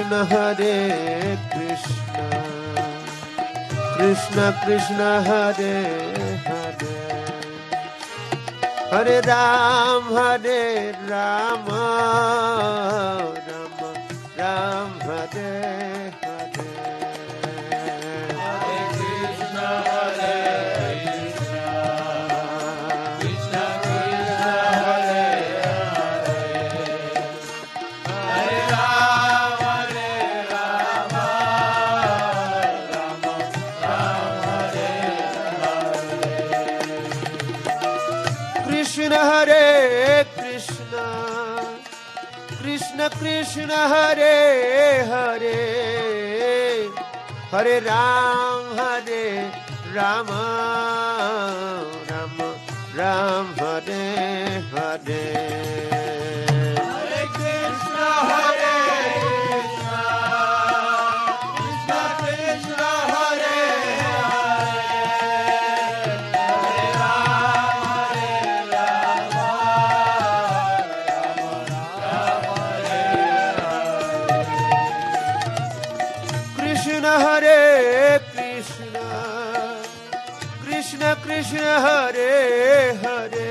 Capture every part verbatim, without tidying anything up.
Krishna Hare Krishna Krishna Krishna Hare Hare Hare Ram Hare Rama Rama Ram Hare Hare Hare Krishna Hare Krishna Krishna Krishna Hare Hare Hare Ram Hare Rama Rama Ram Hare Hare Krishna Hare Krishna Krishna Krishna Hare Hare Hare Ram Hare Rama Rama Ram Hare Hare Hare Krishna Hare Krishna Krishna Krishna Hare Hare Hare Ram Hare Rama Rama Ram Hare Hare Krishna Hare Krishna Krishna Krishna Hare Hare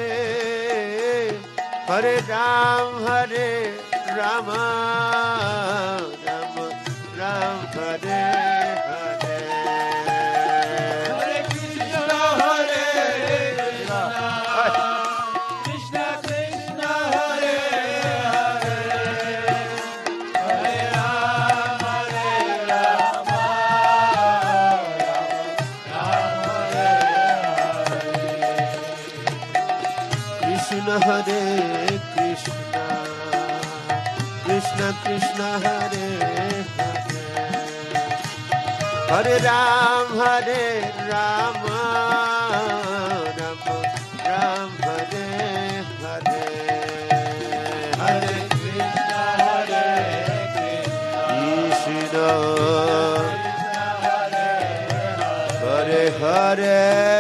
Hare Ram Hare Rama Rama Ram Hare Hare Hare Krishna Hare Krishna Krishna Krishna Hare Hare Hare Ram Hare Rama Krishna Hare Krishna Krishna Krishna Hare Hare Hare Ram Hare Rama Rama Ram Hare Hare Hare Krishna Hare Krishna Hare Hare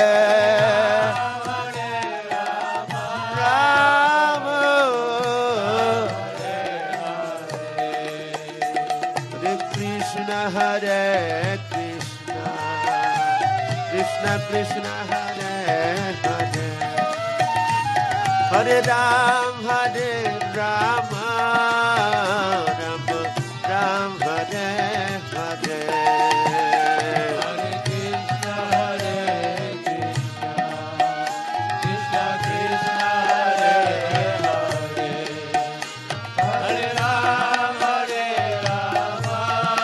Hare Krishna Krishna Krishna Hare Hare Hare Ram Hare Rama Rama Ram Hare Hare Hare Krishna Hare Krishna Krishna Krishna Hare Hare Hare Ram Hare Rama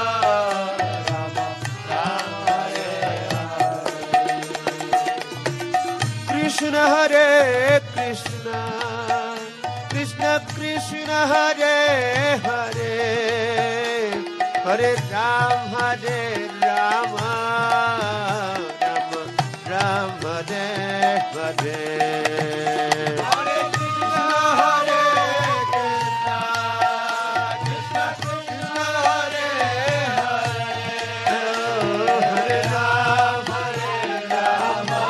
Krishna Hare Krishna Krishna Krishna Hare Hare Hare Ram Hare Rama Rama Ram Hare Hare Hare Krishna Hare Krishna Krishna Krishna Hare Hare Hare Ram Hare Rama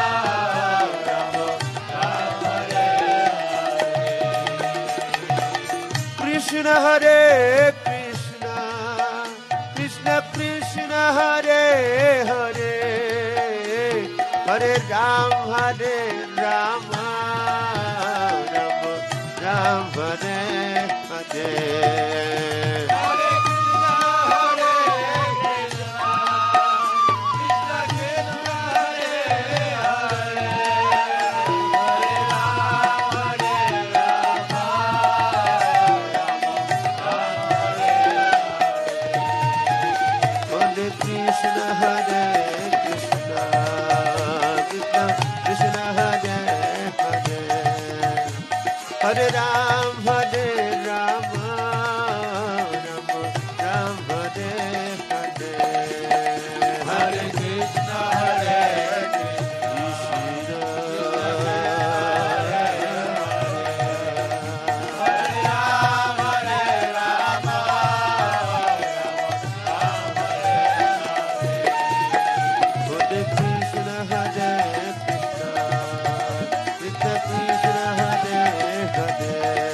Krishna Hare Krishna Krishna Krishna Hare Hare Hare Ram Hare Rama Rama Ram Hare Hare Hare Krishna Hare Krishna Krishna Krishna Hare Hare Hare Ram Hare Rama Hare Krishna Hare Krishna Krishna Krishna Hare Hare Hare Ram Hare Rama Rama Ram Hare Hare Hare Krishna Hare Krishna Hare Ram Hare Rama Hare Krishna Hare Krishna Krishna Krishna Hare Hare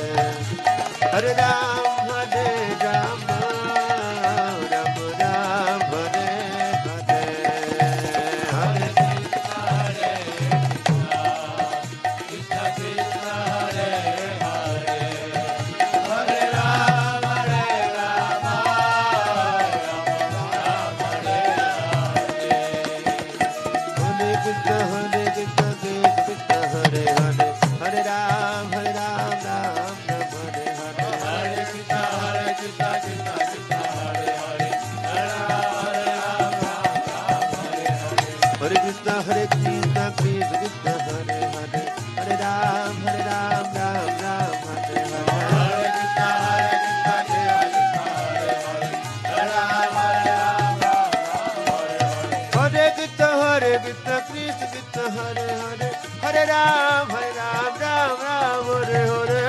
Krishna Krishna Hare Hare Hare Ram Hare Ram Ram Ram Hare Hare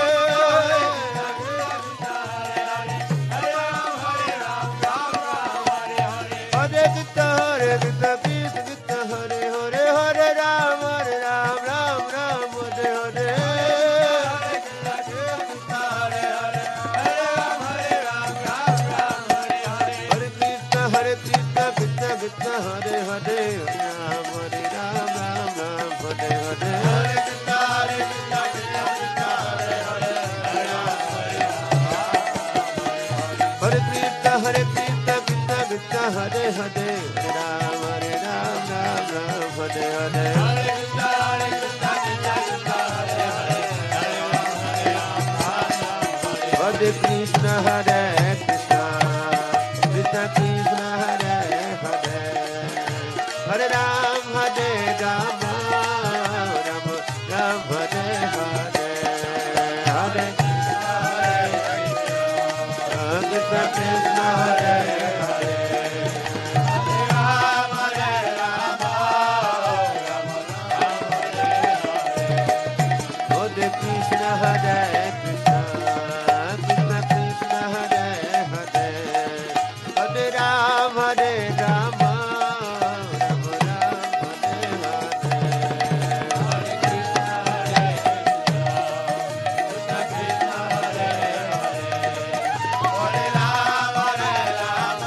Hare Krishna Hare Krishna Krishna Krishna Hare Hare Hare Ram Hare Ram Ram Ram Hare Hare Hare Krishna Krishna Krishna Hare Hare Ram Hare Ram Ram Ram Hare Hare Hare Krishna Hare Krishna Krishna Krishna Hare Hare Hare Krishna Hare Krishna Krishna Krishna Hare Hare Ram Hare Ram Ram Ram Hare Hare Hare Krishna Hare Krishna Krishna Krishna Hare Hare Hare Krishna Hare Krishna Krishna Krishna Hare Hare Hare Ram Hare Ram Ram Ram Hare Hare Hare Krishna Krishna Hare Hare Hare Ram Hare Ram Hare Krishna Hare Krishna Krishna Krishna Hare Hare Hare Ram Hare Ram Ram Ram Hare Hare Hare Krishna Hare Krishna Krishna Hare Hare Hare Ram Hare Ram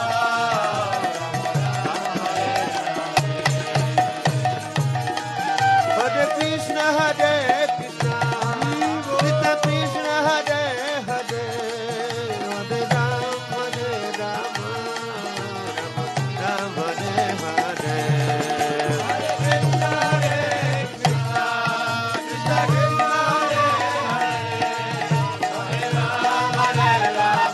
Hare Krishna Hare Krishna Krishna Krishna Hare Hare Hare Ram Hare Ram Ram Hare Hare Hare Krishna Hare Krishna Krishna Krishna Hare Hare Hare Ram Hare Ram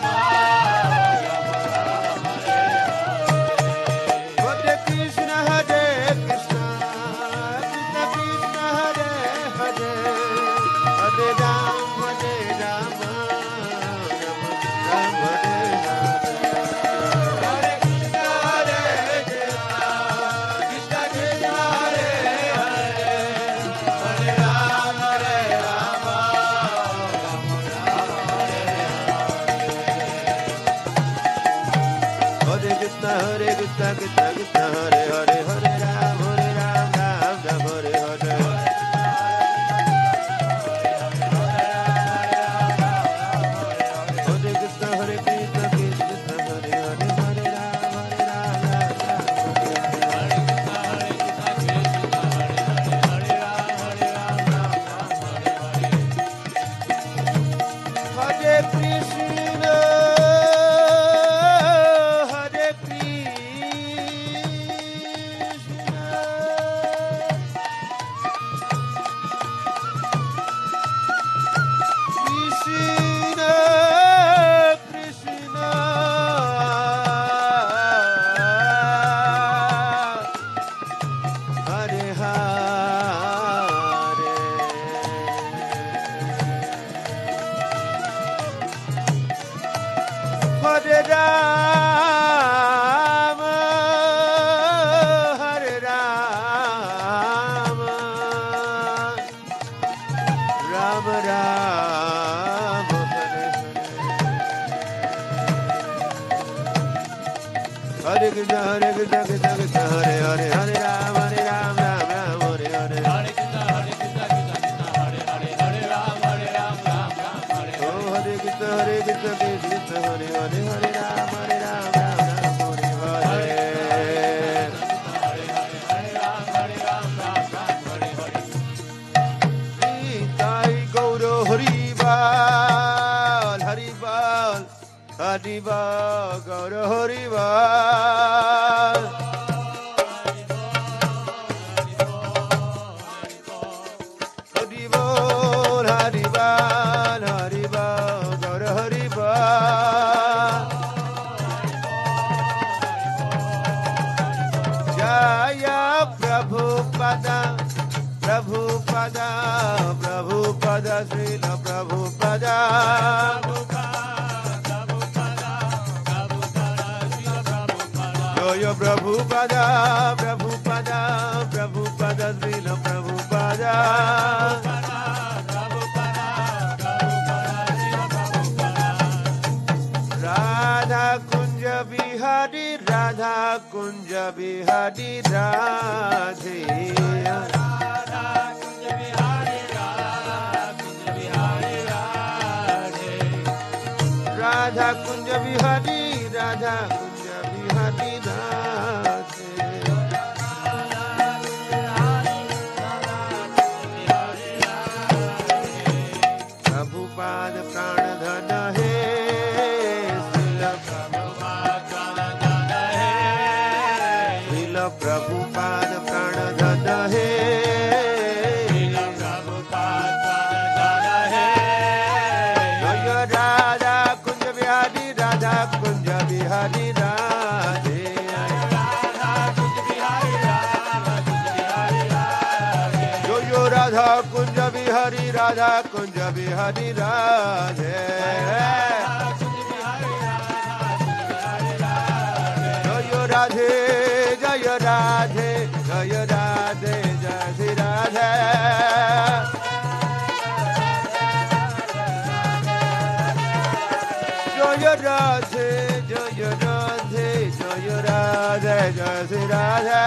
Hare Krishna Hare Krishna Krishna Krishna Hare Hare Hare Ram Hare Ram Ram Ram Hare Hare Hare Krishna Hare Krishna Krishna Krishna Hare Hare Hare Ram Hare Ram Hare Krishna Hare Krishna Krishna Krishna Hare Hare Hare Ram Hare Ram Ram Ram Hare Hare Hare Krishna Hare Krishna Krishna Krishna Hare Hare Hare Ram Hare Ram Ram Ram Hare Hare Krishna Hare Krishna Krishna Hare Hare Hare Rama Hare Rama Rama Rama Hare Hare Hare Krishna Hare Krishna Krishna Krishna Hare Hare Hare Rama Hare Rama Rama Rama Hare Hare Hare Krishna Hare Krishna Krishna Krishna Hare Hare Hare Ram Hare Ram Ram Ram Hare Hare Oh Hare Krishna Hare Krishna Krishna Krishna Hare Hare Hare Rama Hare Rama Rama Rama Hare Hare Nitai Gaura Hari Bal Hari Bal Hari Bal Gaura Hari Bal Hari Bal Hari Bal Hari Bal Gaura Hari Bal Jaya Prabhupada Prabhupada Prabhupada Srila Prabhupada Joya Prabhupada Prabhupada Prabhupada, Prabhupada, Srila Prabhupada. Radha Kunja Bihari, Radha Kunja Bihari, Radhe. Radha Kunja Bihari, Radha Kunja Bihari, Radhe. Prabhupada Pranadhana hai, Srila Prabhupada Pranadhana hai. Kunja Bihari Radhe. Yo yo Radha Kunja Bihari, Radha Kunja Bihari Radhe. Yo yo Radhe, Jaya Radhe, Jaya Radhe, Jaya Radhe. Jaya Radhe, Jaya Radhe, Jaya Radhe, Jaya Radhe.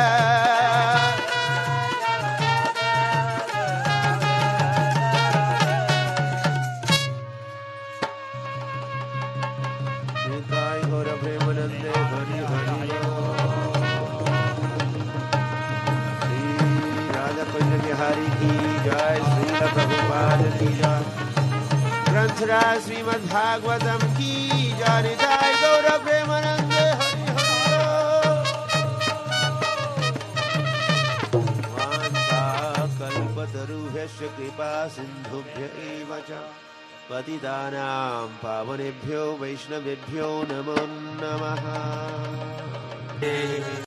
Nitai Gaura Premanande, Hari Hari Shri Radha Kunja Bihari ki jai, Srila Prabhupada ki jai. Granthra Srimad Bhagavatam ki jai, Nitai Gaura Premanande, Hari Hari. Vansa kalpatarubhyasya kripa sindhubhya eva cha patitanam pavanebhyo vaishnavebhyo namo namaha.